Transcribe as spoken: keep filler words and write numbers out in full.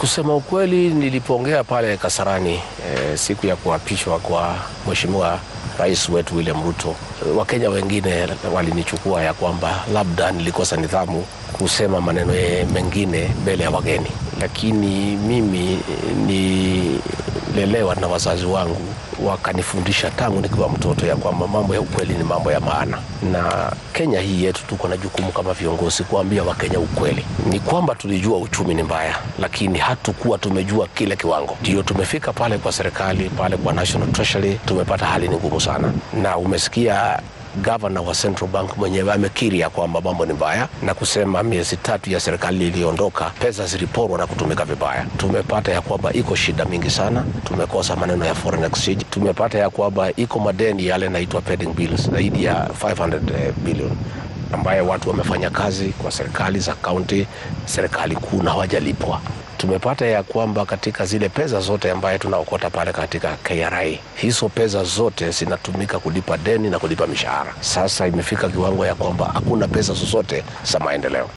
Kusema ukweli, nilipongea pale Kasarani e, siku ya kuapishwa kwa Mheshimiwa Rais wetu William Ruto. Wakenya wengine walinichukua ya kwamba labda nilikosa nidhamu kusema maneno mengine mbele ya wageni, lakini mimi nilelewa na wazazi wangu, wakanifundisha tangu nikiwa mtoto ya kwamba mambo ya ukweli ni mambo ya maana. Na Kenya hii yetu tuko na jukumu kama viongozi kuambia Wakenya ukweli. Ni kwamba tulijua uchumi ni mbaya, lakini hatukuwa tumejua kile kiwango. Ndio tumefika pale kwa serikali, pale kwa National Treasury, tumepata hali ni ngumu sana. Na umesikia Governor wa Central Bank mwenyewe amekiri ya kwamba mambo ni mbaya na kusema miezi tatu ya serikali iliondoka, pesa ziliporwa na kutumika vibaya. Tumepata ya kwamba iko shida mingi sana, tumekosa maneno ya foreign exchange, tumepata ya kwamba iko madeni yale naitwa pending bills zaidi ya five hundred billion ambaye watu wamefanya kazi kwa serikali za county, serikali kuu na hawajalipwa. Tumepata ya kwamba katika zile pesa zote ambaye tunaokota pale katika K R A, hizo pesa zote zinatumika kulipa deni na kulipa mishahara. Sasa imefika kiwango ya kwamba hakuna pesa zozote za maendeleo.